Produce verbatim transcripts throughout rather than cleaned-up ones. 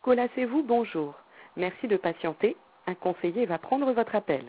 Colacez-vous, bonjour. Merci de patienter. Un conseiller va prendre votre appel.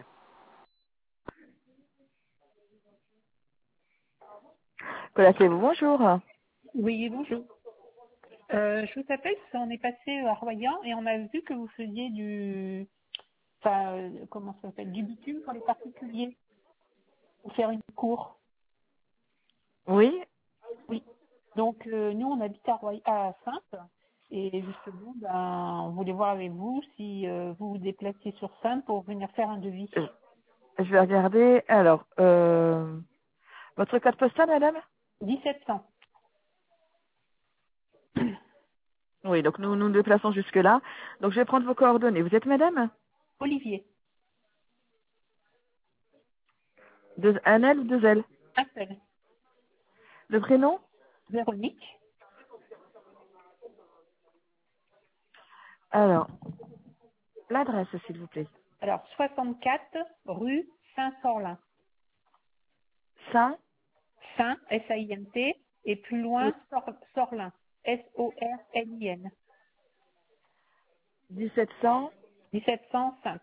Colacez-vous, bonjour. Oui, bonjour. Euh, je vous appelle parce qu'on est passé à Royan et on a vu que vous faisiez du, enfin, euh, comment ça s'appelle, du bitume pour les particuliers, pour faire une cour. Oui. Oui. Donc euh, nous, on habite à, Roy- à Saintes et justement, ben, on voulait voir avec vous si euh, vous vous déplaciez sur Saintes pour venir faire un devis. Je je vais regarder. Alors, euh, votre code postal, madame? dix-sept cents. Oui, donc nous nous déplaçons jusque-là. Donc je vais prendre vos coordonnées. Vous êtes madame? Olivier. Deux, un L ou deux L? Un seul. Le prénom? Véronique. Alors, l'adresse, s'il vous plaît. Alors, soixante-quatre rue Saint-Sorlin. Saint? Saint, S A I N T, et plus Oui. loin, Sor- Sorlin, S O R L I N, dix-sept cents. dix-sept cents Sainte,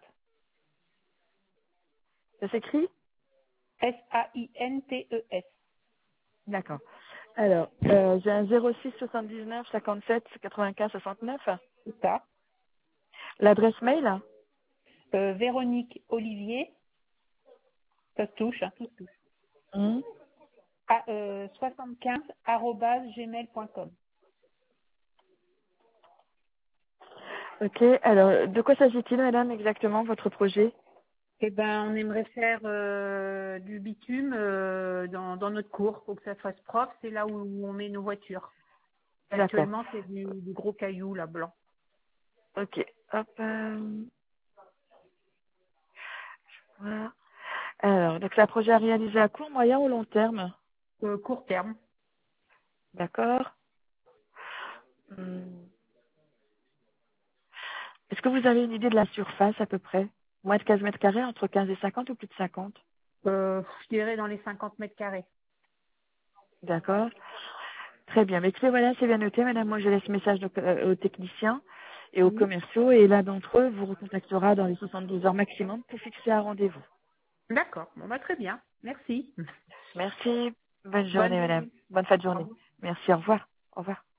Ça s'écrit? S A I N T E S. D'accord. Alors, euh, j'ai un zéro six soixante-dix-neuf cinquante-sept quatre-vingt-quinze soixante-neuf. C'est ça. L'adresse mail? Euh, Véronique Olivier, ça se touche, hein, tout se touche. Hmm. À, euh, soixante-quinze arobase gmail point com. Ok, alors, de quoi s'agit-il, madame, exactement, votre projet? Eh ben, on aimerait faire euh, du bitume euh, dans, dans notre cour pour que ça fasse propre. C'est là où on met nos voitures. D'accord. Actuellement, c'est du, du gros caillou là blanc. Ok, hop. euh, voilà. Alors, donc, c'est un projet à réaliser à court, moyen ou long terme? Euh, court terme. D'accord. Hmm. Est-ce que vous avez une idée de la surface, à peu près? Moins de quinze mètres carrés, entre quinze et cinquante ou plus de cinquante? Euh, je dirais dans les cinquante mètres carrés. D'accord. Très bien. Mais écoutez, voilà, c'est bien noté, madame. Moi, je laisse message donc, euh, aux techniciens et aux Oui. commerciaux et l'un d'entre eux vous recontactera dans les soixante-douze heures maximum pour fixer un rendez-vous. D'accord. Bon, bah, très bien. Merci. Merci. Bonne Bonne journée, madame. journée. Bonne fin de Au journée. revoir. Merci. Au revoir. Au revoir.